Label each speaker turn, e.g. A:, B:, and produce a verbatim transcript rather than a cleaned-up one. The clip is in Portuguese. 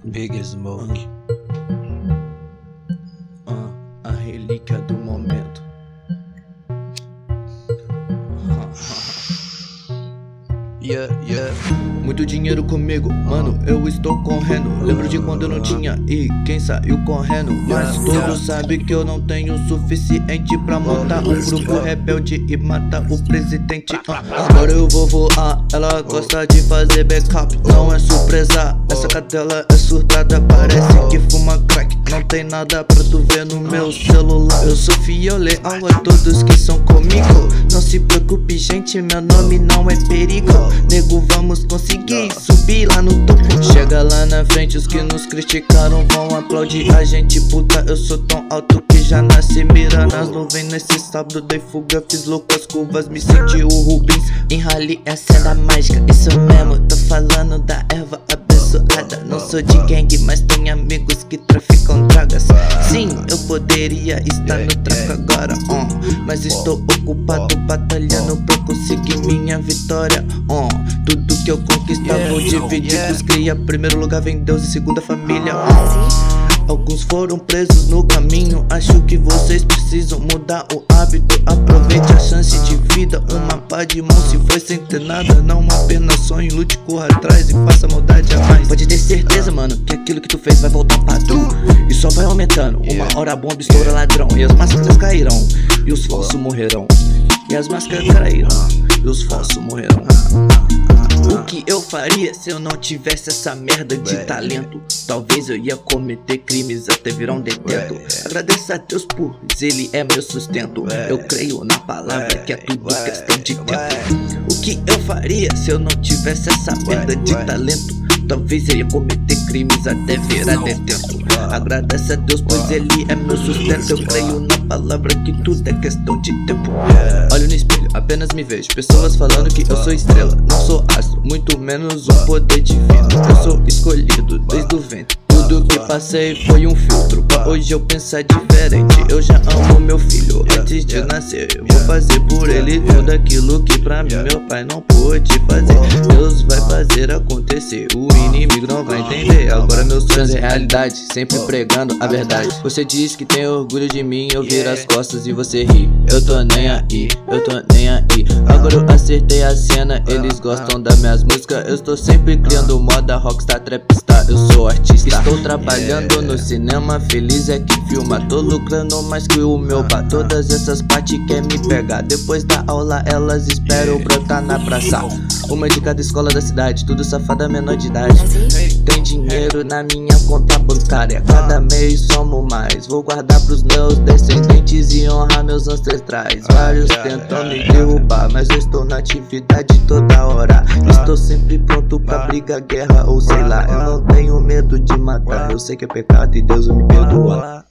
A: Big Smoke.
B: Uh, a relíquia do momento.
A: Yeah, yeah.
B: Muito dinheiro comigo, mano, eu estou correndo. Lembro de quando eu não tinha e quem saiu correndo. Mas todos sabem que eu não tenho o suficiente pra montar um grupo rebelde e matar o presidente. uh, Agora eu vou voar, ela gosta de fazer backup. Não é surpresa, essa cadela é surtada, parece que fuma crack. Não tem nada pra tu ver no meu celular. Eu sou fiel, leal a todos que são comigo. Não se preocupe, gente, meu nome não é perigo. Nego, vamos conseguir subir lá no topo. Chega lá na frente, os que nos criticaram vão aplaudir a gente. Puta, eu sou tão alto que já nasci mirando as nuvens. Nesse sábado dei fuga, fiz loucas curvas, me senti o Rubens. Em rally é cena mágica, isso mesmo, tô falando da erva abençoada. Não sou de gangue, mas tenho amigos que traficam drogas. Sim, eu poderia estar no tráfico agora, uh, mas estou ocupado batalhando pra conseguir minha vitória. uh, Tudo que eu conquistar vou dividir com os cria. Primeiro lugar vem Deus e segunda família. uh. Alguns foram presos no caminho. Acho que vocês precisam mudar o hábito. Aproveite a chance de vida. Uma pá de mão se foi sem ter nada. Não apenas sonho, lute, corra atrás e faça maldade a mais. Pode ter certeza, mano, que aquilo que tu fez vai voltar pra tu. E só vai aumentando. Uma hora a bomba estoura, ladrão, e as máscaras cairão, e os falsos morrerão. E as máscaras cairão, e os falsos morrerão. O que eu faria se eu não tivesse essa merda de talento? Talvez eu ia cometer crimes até virar um detento. Agradeço a Deus por ele é meu sustento. Eu creio na palavra que é tudo questão de tempo. O que eu faria se eu não tivesse essa merda de talento? Talvez eu ia cometer crimes até virar detento. Agradeço a Deus pois ele é meu sustento. Eu creio na palavra que tudo é questão de tempo. Olho no espelho, apenas me vejo pessoas falando que eu sou estrela. Não sou astro, muito menos um poder divino. Eu sou escolhido desde o ventre. Tudo que passei foi um filtro pra hoje eu pensar diferente. Eu já amo meu filho antes de nascer. Eu vou fazer por ele tudo aquilo que pra mim meu pai não pôde fazer. Deus vai fazer acontecer, o inimigo não vai entender. Agora meus sonhos é realidade, sempre pregando a verdade. Você diz que tem orgulho de mim, eu viro as costas e você ri. Eu tô nem aí, eu tô nem aí. Agora eu acertei a cena, eles gostam das minhas músicas. Eu estou sempre criando moda, rockstar, trapstar, eu sou artista. Estou trabalhando no cinema, feliz é que filma. Tô lucrando mais que o meu bar. Todas essas partes quer me pegar. Depois da aula elas esperam brotar na praça. Uma de cada escola da cidade, tudo safada menor de idade. Tem dinheiro na minha conta bancária, cada mês somos mais. Vou guardar pros meus descendentes e honrar meus ancestrais. Vários tentam me derrubar, mas eu estou na atividade toda hora. Estou sempre pronto pra briga, guerra ou sei lá. Eu não tenho medo de matar, eu sei que é pecado e Deus me perdoa.